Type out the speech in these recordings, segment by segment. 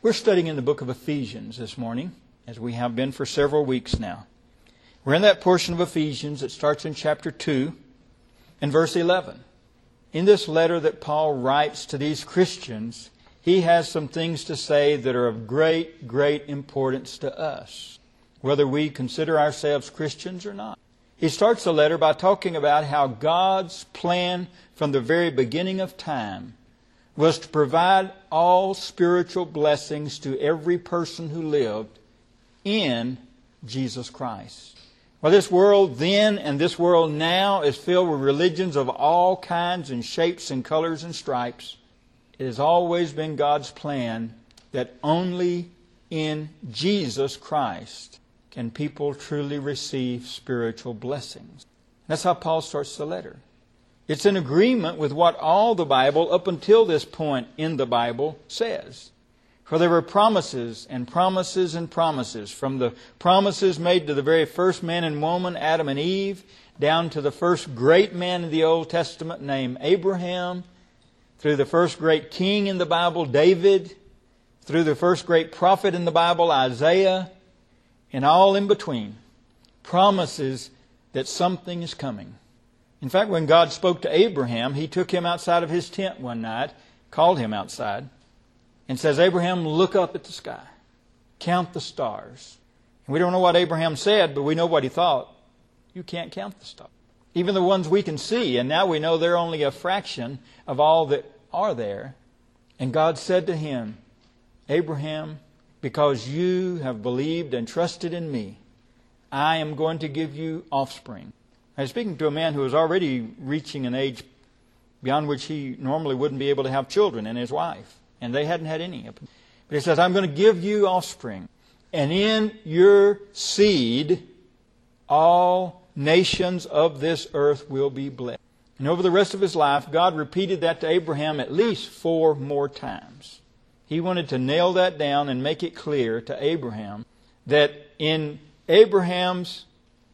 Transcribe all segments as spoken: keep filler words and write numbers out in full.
We're studying in the book of Ephesians this morning, as we have been for several weeks now. We're in that portion of Ephesians that starts in chapter two and verse eleven. In this letter that Paul writes to these Christians, he has some things to say that are of great, great importance to us, whether we consider ourselves Christians or not. He starts the letter by talking about how God's plan from the very beginning of time was to provide all spiritual blessings to every person who lived in Jesus Christ. Well, this world then and this world now is filled with religions of all kinds and shapes and colors and stripes. It has always been God's plan that only in Jesus Christ can people truly receive spiritual blessings. That's how Paul starts the letter. It's in agreement with what all the Bible, up until this point in the Bible, says. For there were promises and promises and promises, from the promises made to the very first man and woman, Adam and Eve, down to the first great man in the Old Testament named Abraham, through the first great king in the Bible, David, through the first great prophet in the Bible, Isaiah, and all in between. Promises that something is coming. In fact, when God spoke to Abraham, He took him outside of his tent one night, called him outside, and says, Abraham, look up at the sky. Count the stars. And we don't know what Abraham said, but we know what he thought. You can't count the stars. Even the ones we can see, and now we know they're only a fraction of all that are there. And God said to him, Abraham, because you have believed and trusted in me, I am going to give you offspring. I was speaking to a man who was already reaching an age beyond which he normally wouldn't be able to have children, and his wife. And they hadn't had any. But he says, I'm going to give you offspring. And in your seed, all nations of this earth will be blessed. And over the rest of his life, God repeated that to Abraham at least four more times. He wanted to nail that down and make it clear to Abraham that in Abraham's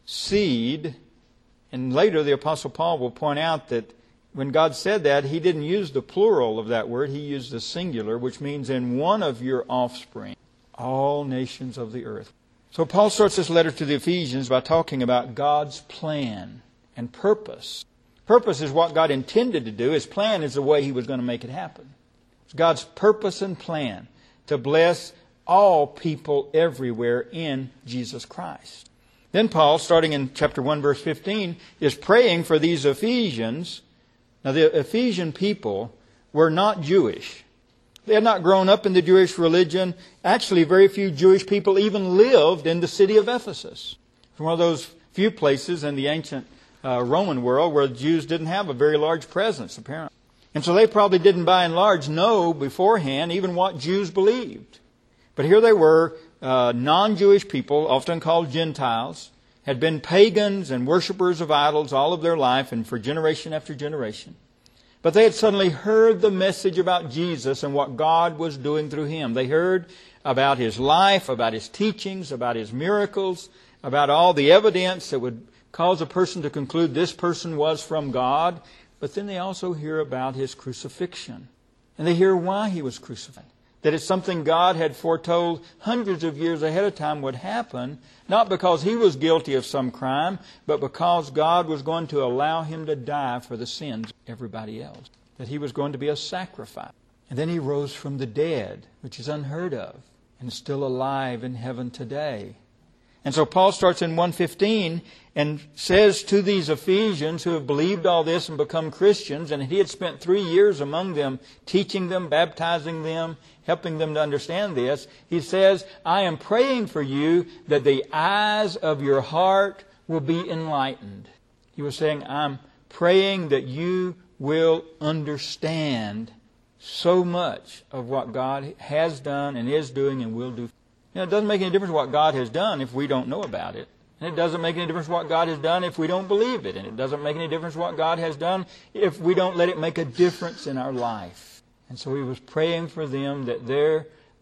seed, and later the Apostle Paul will point out that when God said that, He didn't use the plural of that word. He used the singular, which means in one of your offspring, all nations of the earth. So Paul starts this letter to the Ephesians by talking about God's plan and purpose. Purpose is what God intended to do. His plan is the way He was going to make it happen. It's God's purpose and plan to bless all people everywhere in Jesus Christ. Then Paul, starting in chapter one, verse fifteen, is praying for these Ephesians. Now, the Ephesian people were not Jewish. They had not grown up in the Jewish religion. Actually, very few Jewish people even lived in the city of Ephesus. It's one of those few places in the ancient uh, Roman world where Jews didn't have a very large presence, apparently. And so they probably didn't, by and large, know beforehand even what Jews believed. But here they were, uh, non-Jewish people, often called Gentiles, had been pagans and worshippers of idols all of their life and for generation after generation. But they had suddenly heard the message about Jesus and what God was doing through Him. They heard about His life, about His teachings, about His miracles, about all the evidence that would cause a person to conclude this person was from God. But then they also hear about His crucifixion. And they hear why He was crucified. That it's something God had foretold hundreds of years ahead of time would happen, not because He was guilty of some crime, but because God was going to allow Him to die for the sins of everybody else. That He was going to be a sacrifice. And then He rose from the dead, which is unheard of, and still alive in heaven today. And so Paul starts in one fifteen and says to these Ephesians who have believed all this and become Christians, and he had spent three years among them, teaching them, baptizing them, helping them to understand this. He says, I am praying for you that the eyes of your heart will be enlightened. He was saying, I'm praying that you will understand so much of what God has done and is doing and will do. You know, it doesn't make any difference what God has done if we don't know about it. And it doesn't make any difference what God has done if we don't believe it. And it doesn't make any difference what God has done if we don't let it make a difference in our life. And so he was praying for them that their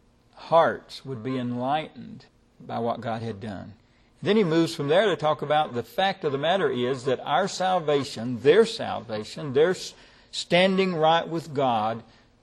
hearts would be enlightened by what God had done. Then he moves from there to talk about the fact of the matter is that our salvation, their salvation, their standing right with God,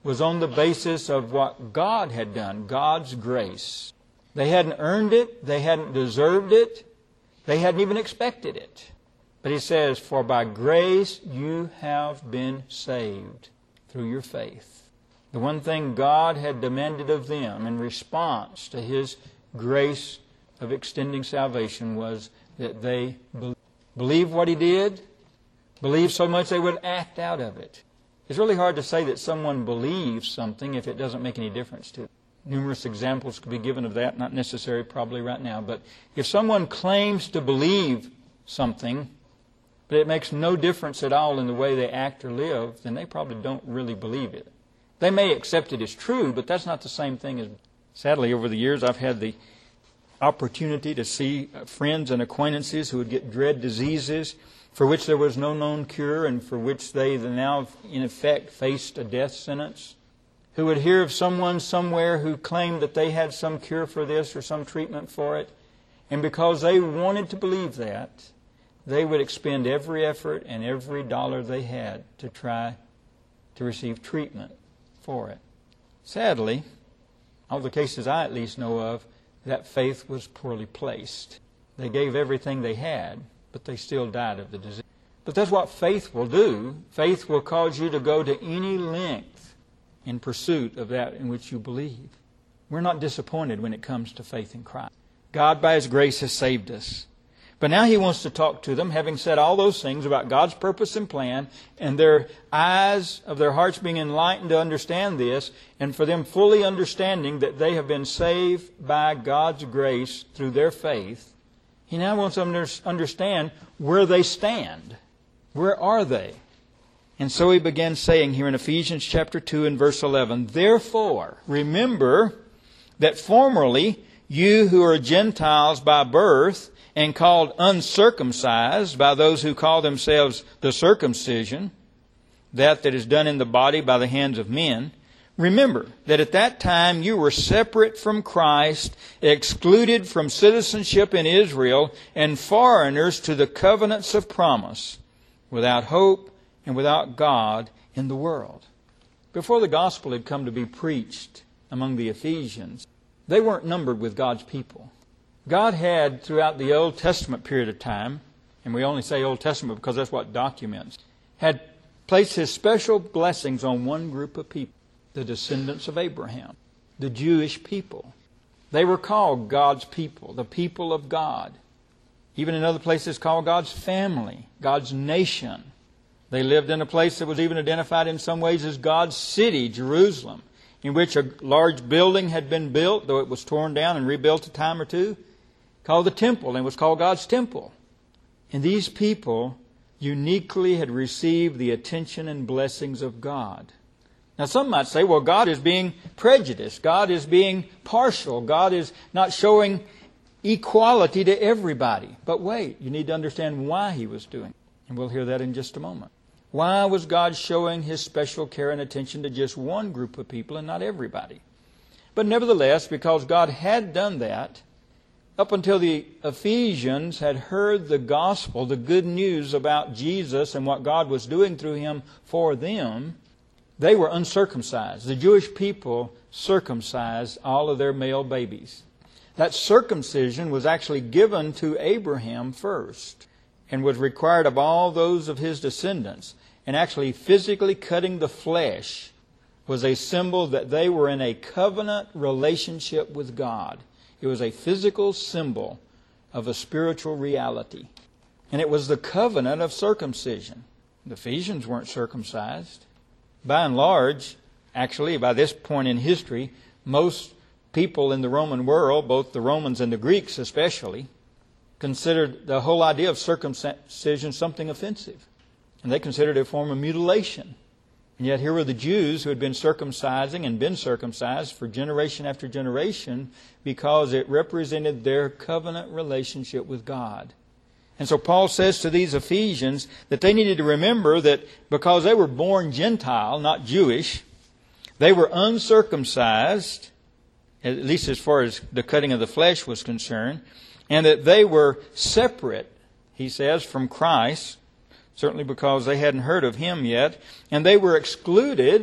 was on the basis of what God had done, God's grace. They hadn't earned it. They hadn't deserved it. They hadn't even expected it. But he says, for by grace you have been saved through your faith. The one thing God had demanded of them in response to His grace of extending salvation was that they believe what He did, believe so much they would act out of it. It's really hard to say that someone believes something if it doesn't make any difference to them. Numerous examples could be given of that, not necessary probably right now. But if someone claims to believe something, but it makes no difference at all in the way they act or live, then they probably don't really believe it. They may accept it as true, but that's not the same thing as... Sadly, over the years, I've had the opportunity to see friends and acquaintances who would get dread diseases for which there was no known cure and for which they now, in effect, faced a death sentence, who would hear of someone somewhere who claimed that they had some cure for this or some treatment for it, and because they wanted to believe that, they would expend every effort and every dollar they had to try to receive treatment for it. Sadly, all the cases I at least know of, that faith was poorly placed. They gave everything they had, but they still died of the disease. But that's what faith will do. Faith will cause you to go to any length in pursuit of that in which you believe. We're not disappointed when it comes to faith in Christ. God, by His grace, has saved us. But now He wants to talk to them, having said all those things about God's purpose and plan, and their eyes of their hearts being enlightened to understand this, and for them fully understanding that they have been saved by God's grace through their faith. He now wants them to understand where they stand. Where are they? And so he begins saying here in Ephesians chapter two and verse eleven, therefore, remember that formerly you who are Gentiles by birth and called uncircumcised by those who call themselves the circumcision, that that is done in the body by the hands of men, remember that at that time you were separate from Christ, excluded from citizenship in Israel, and foreigners to the covenants of promise, without hope and without God in the world. Before the gospel had come to be preached among the Ephesians, they weren't numbered with God's people. God had, throughout the Old Testament period of time, and we only say Old Testament because that's what documents, had placed His special blessings on one group of people, the descendants of Abraham, the Jewish people. They were called God's people, the people of God. Even in other places called God's family, God's nation. They lived in a place that was even identified in some ways as God's city, Jerusalem, in which a large building had been built, though it was torn down and rebuilt a time or two, called the temple, and was called God's temple. And these people uniquely had received the attention and blessings of God. Now some might say, well, God is being prejudiced. God is being partial. God is not showing equality to everybody. But wait, you need to understand why He was doing it. And we'll hear that in just a moment. Why was God showing His special care and attention to just one group of people and not everybody? But nevertheless, because God had done that, up until the Ephesians had heard the gospel, the good news about Jesus and what God was doing through Him for them, they were uncircumcised. The Jewish people circumcised all of their male babies. That circumcision was actually given to Abraham first and was required of all those of his descendants. And actually physically cutting the flesh was a symbol that they were in a covenant relationship with God. It was a physical symbol of a spiritual reality. And it was the covenant of circumcision. The Ephesians weren't circumcised. By and large, actually, by this point in history, most people in the Roman world, both the Romans and the Greeks especially, considered the whole idea of circumcision something offensive. And they considered it a form of mutilation. And yet here were the Jews who had been circumcising and been circumcised for generation after generation because it represented their covenant relationship with God. And so Paul says to these Ephesians that they needed to remember that because they were born Gentile, not Jewish, they were uncircumcised, at least as far as the cutting of the flesh was concerned, and that they were separate, he says, from Christ, certainly because they hadn't heard of Him yet, and they were excluded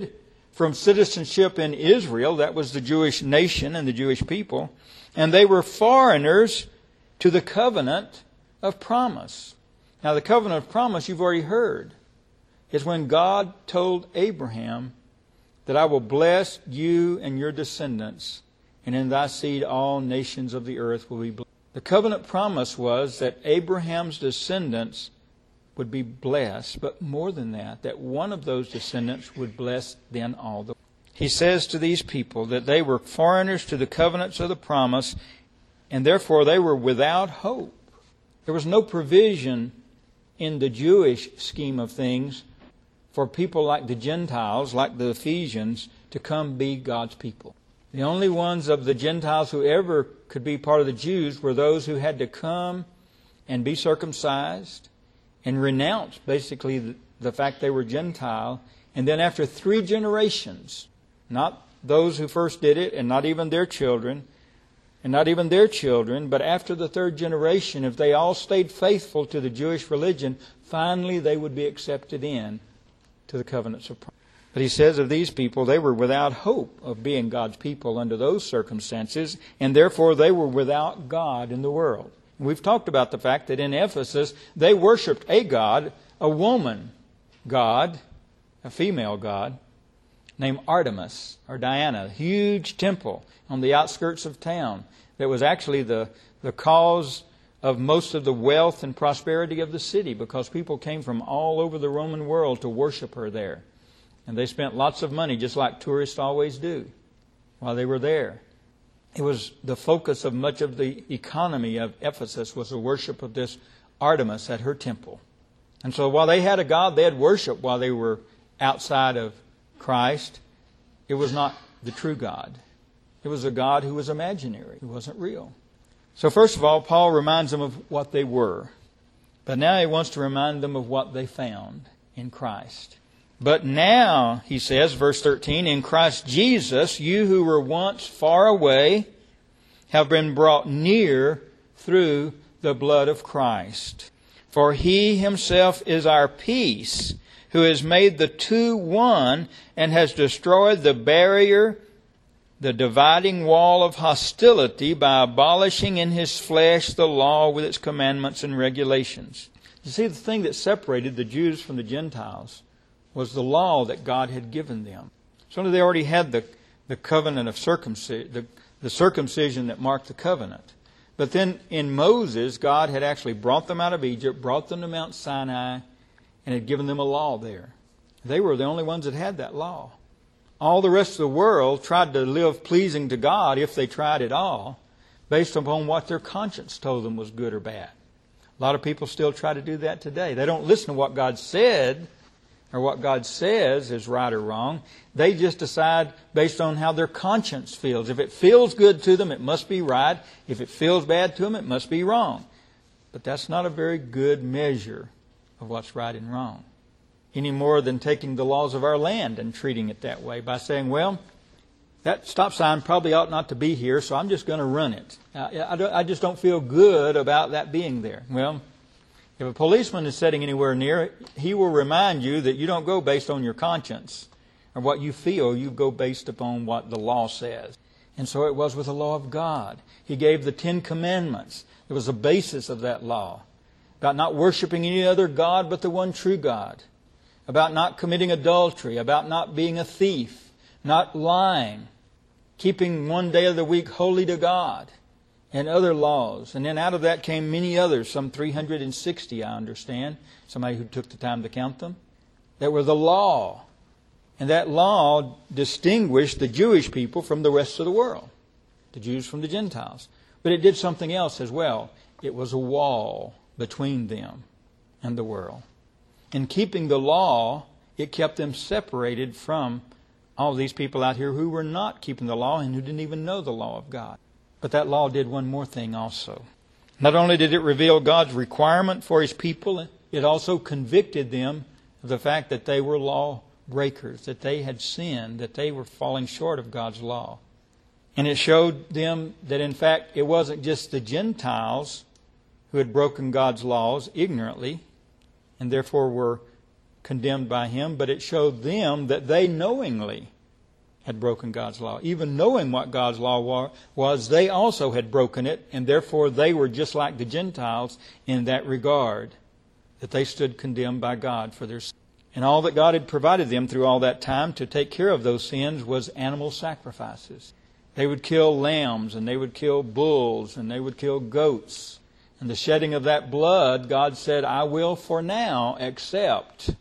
from citizenship in Israel. That was the Jewish nation and the Jewish people. And they were foreigners to the covenant of promise. Now, the covenant of promise, you've already heard, is when God told Abraham that I will bless you and your descendants, and in thy seed all nations of the earth will be blessed. The covenant promise was that Abraham's descendants would be blessed, but more than that, that one of those descendants would bless then all the world. He says to these people that they were foreigners to the covenants of the promise, and therefore they were without hope. There was no provision in the Jewish scheme of things for people like the Gentiles, like the Ephesians, to come be God's people. The only ones of the Gentiles who ever could be part of the Jews were those who had to come and be circumcised and renounce basically the, the fact they were Gentile. And then after three generations, not those who first did it and not even their children, and not even their children, but after the third generation, if they all stayed faithful to the Jewish religion, finally they would be accepted in to the covenants of promise. But he says of these people, they were without hope of being God's people under those circumstances, and therefore they were without God in the world. And we've talked about the fact that in Ephesus, they worshipped a god, a woman god, a female god, named Artemis or Diana, a huge temple on the outskirts of town that was actually the, the cause of most of the wealth and prosperity of the city, because people came from all over the Roman world to worship her there. And they spent lots of money, just like tourists always do, while they were there. It was the focus of much of the economy of Ephesus was the worship of this Artemis at her temple. And so while they had a god they had worshiped while they were outside of Christ, it was not the true God. It was a God who was imaginary, who wasn't real. So first of all, Paul reminds them of what they were. But now he wants to remind them of what they found in Christ. But now, he says, verse thirteen, in Christ Jesus, you who were once far away have been brought near through the blood of Christ. For He Himself is our peace, who has made the two one and has destroyed the barrier, the dividing wall of hostility by abolishing in His flesh the law with its commandments and regulations. You see, the thing that separated the Jews from the Gentiles was the law that God had given them. So they already had the, the covenant of circumcision, the, the circumcision that marked the covenant. But then in Moses, God had actually brought them out of Egypt, brought them to Mount Sinai, and had given them a law there. They were the only ones that had that law. All the rest of the world tried to live pleasing to God, if they tried at all, based upon what their conscience told them was good or bad. A lot of people still try to do that today. They don't listen to what God said, or what God says is right or wrong. They just decide based on how their conscience feels. If it feels good to them, it must be right. If it feels bad to them, it must be wrong. But that's not a very good measure of what's right and wrong. Any more than taking the laws of our land and treating it that way by saying, well, that stop sign probably ought not to be here, so I'm just going to run it. I, I, I just don't feel good about that being there. Well, if a policeman is sitting anywhere near, he will remind you that you don't go based on your conscience or what you feel. You go based upon what the law says. And so it was with the law of God. He gave the Ten Commandments. There was a basis of that law about not worshiping any other God but the one true God, about not committing adultery, about not being a thief, not lying, keeping one day of the week holy to God, and other laws. And then out of that came many others, some three hundred sixty, I understand. Somebody who took the time to count them. That were the law. And that law distinguished the Jewish people from the rest of the world. The Jews from the Gentiles. But it did something else as well. It was a wall between them and the world. In keeping the law, it kept them separated from all these people out here who were not keeping the law and who didn't even know the law of God. But that law did one more thing also. Not only did it reveal God's requirement for His people, it also convicted them of the fact that they were law breakers, that they had sinned, that they were falling short of God's law. And it showed them that in fact it wasn't just the Gentiles who had broken God's laws ignorantly and therefore were condemned by Him, but it showed them that they knowingly had broken God's law. Even knowing what God's law was, they also had broken it, and therefore they were just like the Gentiles in that regard, that they stood condemned by God for their sins. And all that God had provided them through all that time to take care of those sins was animal sacrifices. They would kill lambs, and they would kill bulls, and they would kill goats. And the shedding of that blood, God said, I will for now accept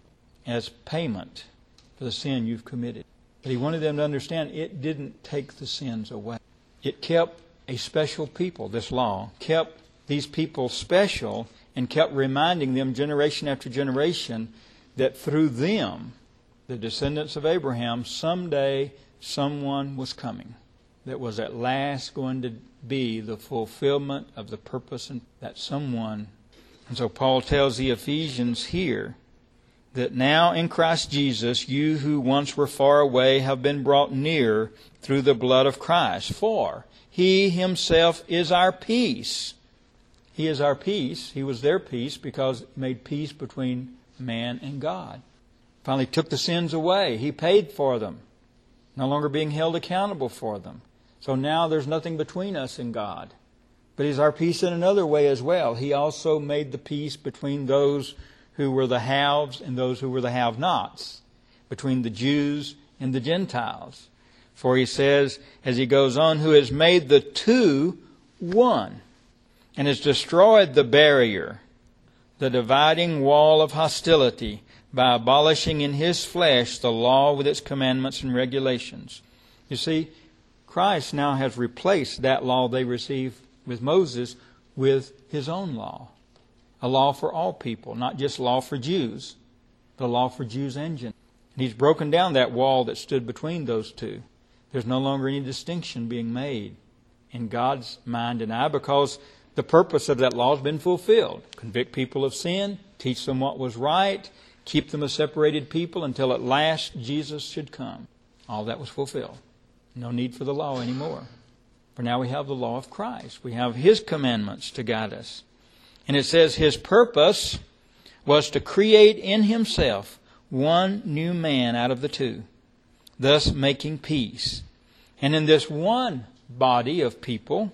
as payment for the sin you've committed. But He wanted them to understand it didn't take the sins away. It kept a special people, this law, kept these people special and kept reminding them generation after generation that through them, the descendants of Abraham, someday someone was coming that was at last going to be the fulfillment of the purpose and that someone. And so Paul tells the Ephesians here that now in Christ Jesus, you who once were far away have been brought near through the blood of Christ. For He Himself is our peace. He is our peace. He was their peace because He made peace between man and God. Finally took the sins away. He paid for them, no longer being held accountable for them. So now there's nothing between us and God. But He's our peace in another way as well. He also made the peace between those who were the haves and those who were the have-nots, between the Jews and the Gentiles. For He says, as He goes on, who has made the two one, and has destroyed the barrier, the dividing wall of hostility, by abolishing in His flesh the law with its commandments and regulations. You see, Christ now has replaced that law they received with Moses with His own law. A law for all people, not just law for Jews, but a law for Jews and Gentiles. And He's broken down that wall that stood between those two. There's no longer any distinction being made in God's mind and eye because the purpose of that law has been fulfilled. Convict people of sin, teach them what was right, keep them a separated people until at last Jesus should come. All that was fulfilled. No need for the law anymore. For now we have the law of Christ. We have His commandments to guide us. And it says His purpose was to create in Himself one new man out of the two, thus making peace. And in this one body of people,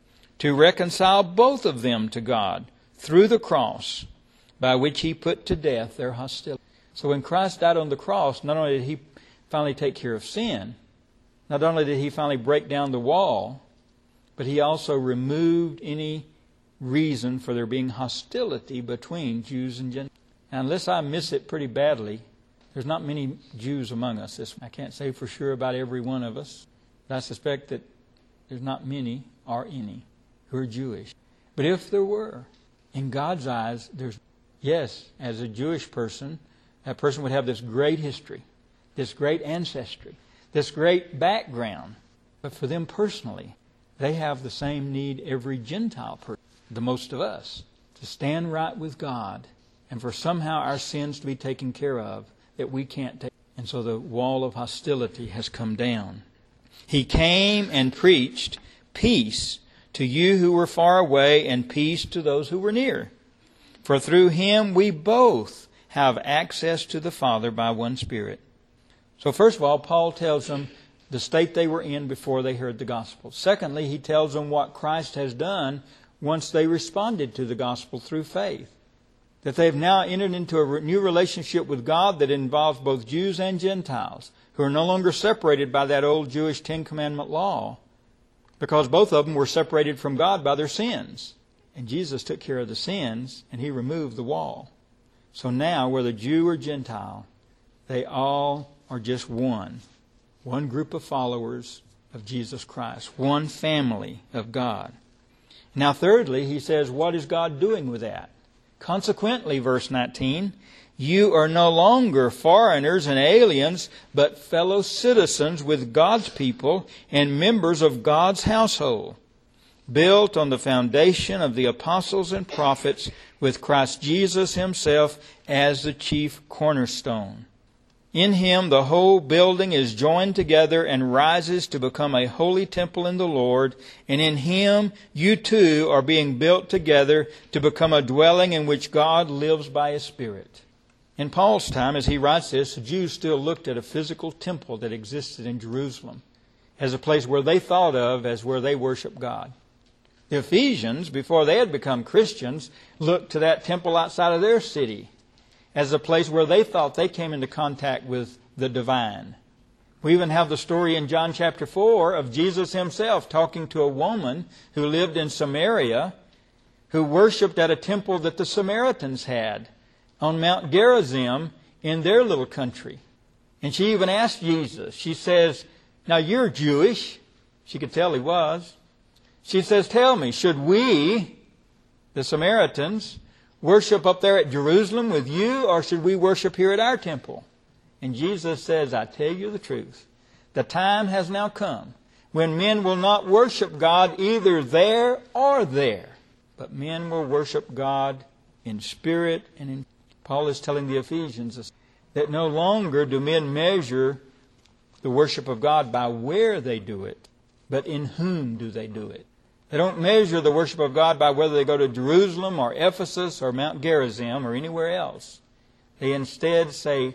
to reconcile both of them to God through the cross, by which He put to death their hostility. So when Christ died on the cross, not only did He finally take care of sin, not only did He finally break down the wall, but He also removed any reason for there being hostility between Jews and Gentiles. Now, unless I miss it pretty badly, there's not many Jews among us. This, I can't say for sure about every one of us, but I suspect that there's not many or any who are Jewish. But if there were, in God's eyes, there's, yes, as a Jewish person, that person would have this great history, this great ancestry, this great background. But for them personally, they have the same need every Gentile person, the most of us, to stand right with God and for somehow our sins to be taken care of that we can't take. And so the wall of hostility has come down. He came and preached peace to you who were far away and peace to those who were near. For through Him we both have access to the Father by one Spirit. So first of all, Paul tells them the state they were in before they heard the gospel. Secondly, he tells them what Christ has done once they responded to the gospel through faith. That they've now entered into a new relationship with God that involves both Jews and Gentiles, who are no longer separated by that old Jewish Ten Commandment law, because both of them were separated from God by their sins. And Jesus took care of the sins, and He removed the wall. So now, whether Jew or Gentile, they all are just one. One group of followers of Jesus Christ. One family of God. Now, thirdly, he says, what is God doing with that? Consequently, verse nineteen, you are no longer foreigners and aliens, but fellow citizens with God's people and members of God's household, built on the foundation of the apostles and prophets, with Christ Jesus Himself as the chief cornerstone. In Him the whole building is joined together and rises to become a holy temple in the Lord, and in Him you too are being built together to become a dwelling in which God lives by His Spirit. In Paul's time, as he writes this, the Jews still looked at a physical temple that existed in Jerusalem as a place where they thought of as where they worship God. The Ephesians, before they had become Christians, looked to that temple outside of their city as a place where they thought they came into contact with the divine. We even have the story in John chapter four of Jesus himself talking to a woman who lived in Samaria, who worshipped at a temple that the Samaritans had on Mount Gerizim in their little country. And she even asked Jesus, she says, now you're Jewish. She could tell he was. She says, tell me, should we, the Samaritans, worship up there at Jerusalem with you, or should we worship here at our temple? And Jesus says, I tell you the truth. The time has now come when men will not worship God either there or there, but men will worship God in spirit and in... Paul is telling the Ephesians that no longer do men measure the worship of God by where they do it, but in whom do they do it. They don't measure the worship of God by whether they go to Jerusalem or Ephesus or Mount Gerizim or anywhere else. They instead say,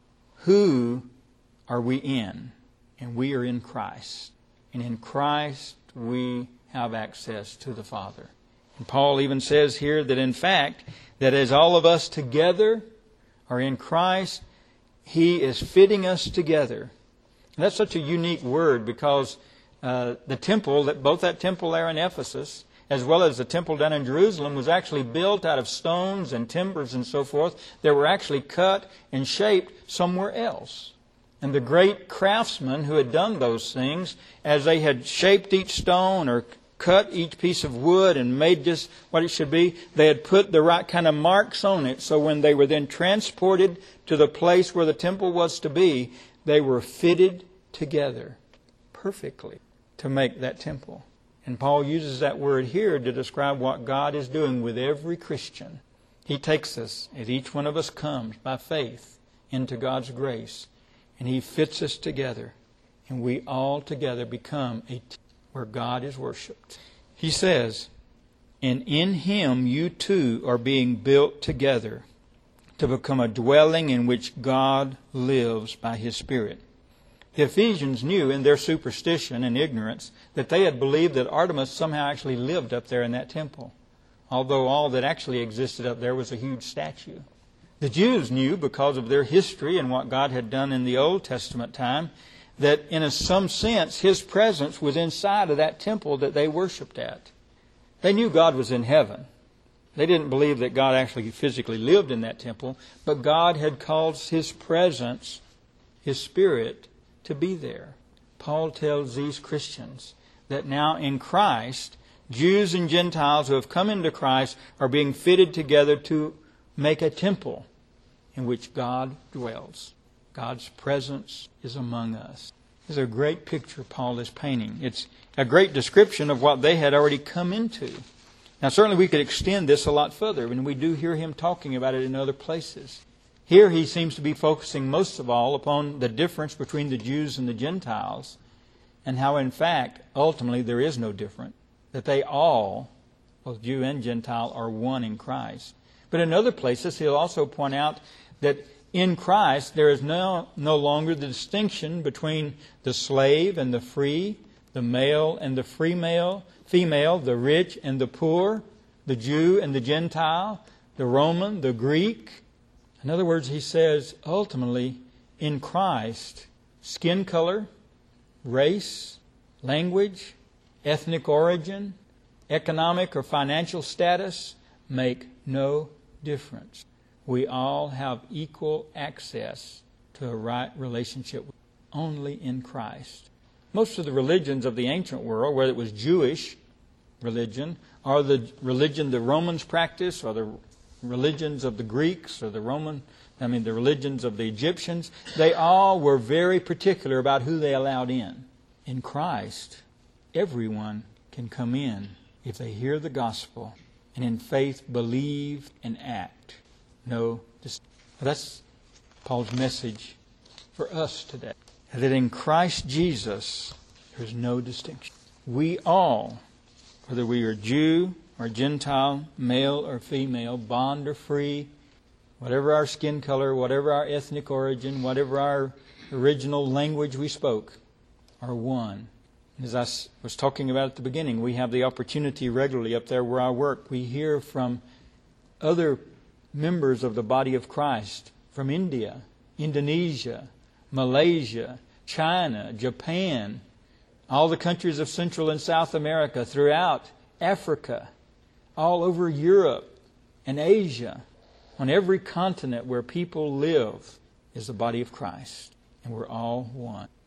who are we in? And we are in Christ. And in Christ we have access to the Father. And Paul even says here that in fact, that as all of us together are in Christ, He is fitting us together. And that's such a unique word because uh, the temple, that both that temple there in Ephesus, as well as the temple down in Jerusalem, was actually built out of stones and timbers and so forth that were actually cut and shaped somewhere else. And the great craftsmen who had done those things, as they had shaped each stone or cut each piece of wood and made just what it should be, they had put the right kind of marks on it, so when they were then transported to the place where the temple was to be, they were fitted together perfectly to make that temple. And Paul uses that word here to describe what God is doing with every Christian. He takes us, as each one of us comes by faith into God's grace, and He fits us together, and we all together become a team where God is worshipped. He says, and in Him you too are being built together to become a dwelling in which God lives by His Spirit. The Ephesians knew in their superstition and ignorance that they had believed that Artemis somehow actually lived up there in that temple, although all that actually existed up there was a huge statue. The Jews knew, because of their history and what God had done in the Old Testament time, that in a, some sense His presence was inside of that temple that they worshipped at. They knew God was in heaven. They didn't believe that God actually physically lived in that temple, but God had caused His presence, His Spirit, to be there. Paul tells these Christians that now in Christ, Jews and Gentiles who have come into Christ are being fitted together to make a temple in which God dwells. God's presence is among us. This is a great picture Paul is painting. It's a great description of what they had already come into. Now certainly we could extend this a lot further, and we do hear him talking about it in other places. Here he seems to be focusing most of all upon the difference between the Jews and the Gentiles, and how in fact, ultimately, there is no difference. That they all, both Jew and Gentile, are one in Christ. But in other places, he'll also point out that in Christ there is no, no longer the distinction between the slave and the free, the male and the female, female, the rich and the poor, the Jew and the Gentile, the Roman, the Greek. In other words, he says, ultimately, in Christ, skin color, race, language, ethnic origin, economic or financial status make no difference. We all have equal access to a right relationship only in Christ. Most of the religions of the ancient world, whether it was Jewish religion, or the religion the Romans practiced, or the religions of the Greeks or the Roman, I mean the religions of the Egyptians, they all were very particular about who they allowed in. In Christ, everyone can come in if they hear the gospel and in faith believe and act. No, that's Paul's message for us today. That in Christ Jesus, there's no distinction. We all, whether we are Jew or Gentile, male or female, bond or free, Whatever our skin color, whatever our ethnic origin, whatever our original language we spoke, are one. As I was talking about at the beginning, we have the opportunity regularly up there where I work. We hear from other members of the body of Christ from India, Indonesia, Malaysia, China, Japan, all the countries of Central and South America, throughout Africa, all over Europe and Asia. On every continent where people live is the body of Christ. And we're all one.